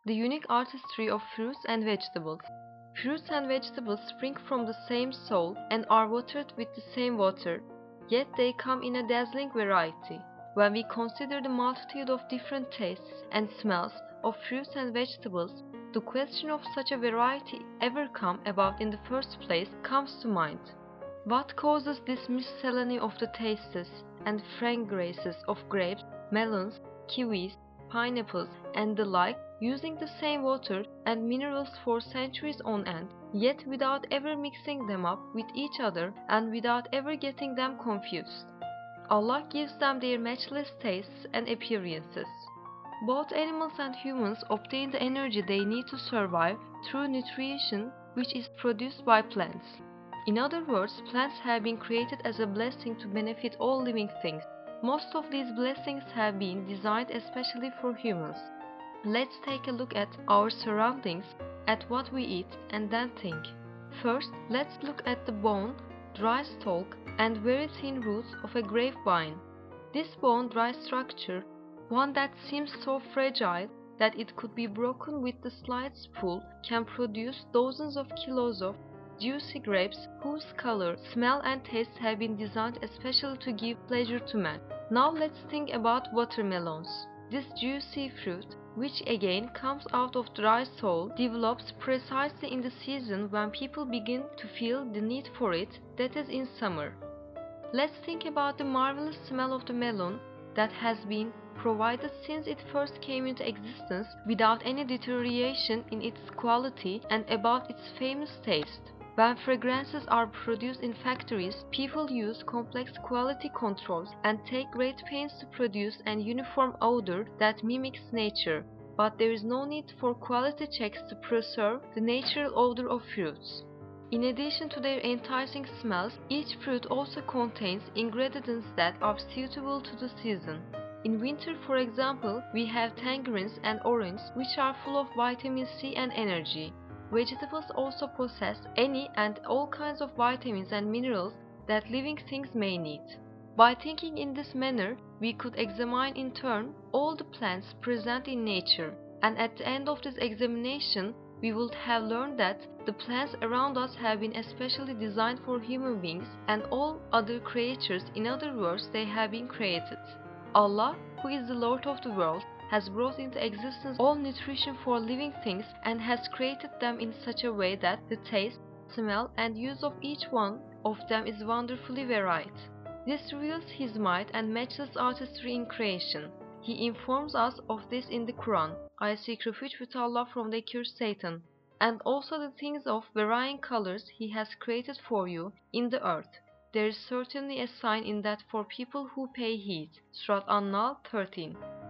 The unique artistry of fruits and vegetables. Fruits and vegetables spring from the same soil and are watered with the same water, yet they come in a dazzling variety. When we consider the multitude of different tastes and smells of fruits and vegetables, the question of such a variety ever come about in the first place comes to mind. What causes this miscellany of the tastes and fragrances of grapes, melons, kiwis, pineapples, and the like, using the same water and minerals for centuries on end, yet without ever mixing them up with each other and without ever getting them confused? Allah gives them their matchless tastes and appearances. Both animals and humans obtain the energy they need to survive through nutrition, which is produced by plants. In other words, plants have been created as a blessing to benefit all living things. Most of these blessings have been designed especially for humans. Let's take a look at our surroundings, at what we eat, and then think. First, let's look at the bone, dry stalk, and very thin roots of a grapevine. This bone-dry structure, one that seems so fragile that it could be broken with the slightest pull, can produce dozens of kilos of juicy grapes whose color, smell, and taste have been designed especially to give pleasure to man. Now let's think about watermelons. This juicy fruit, which again comes out of dry soil, develops precisely in the season when people begin to feel the need for it, that is in summer. Let's think about the marvelous smell of the melon that has been provided since it first came into existence without any deterioration in its quality, and about its famous taste. When fragrances are produced in factories, people use complex quality controls and take great pains to produce an uniform odor that mimics nature, but there is no need for quality checks to preserve the natural odor of fruits. In addition to their enticing smells, each fruit also contains ingredients that are suitable to the season. In winter, for example, we have tangerines and oranges, which are full of vitamin C and energy. Vegetables also possess any and all kinds of vitamins and minerals that living things may need. By thinking in this manner, we could examine in turn all the plants present in nature, and at the end of this examination, we would have learned that the plants around us have been especially designed for human beings and all other creatures. In other words, they have been created. Allah, who is the Lord of the world, has brought into existence all nutrition for living things and has created them in such a way that the taste, smell, and use of each one of them is wonderfully varied. This reveals His might and matchless artistry in creation. He informs us of this in the Quran, "I seek refuge with Allah from the accursed Satan," and also the things of varying colors He has created for you in the earth. There is certainly a sign in that for people who pay heed. Surat An-Nahl 13.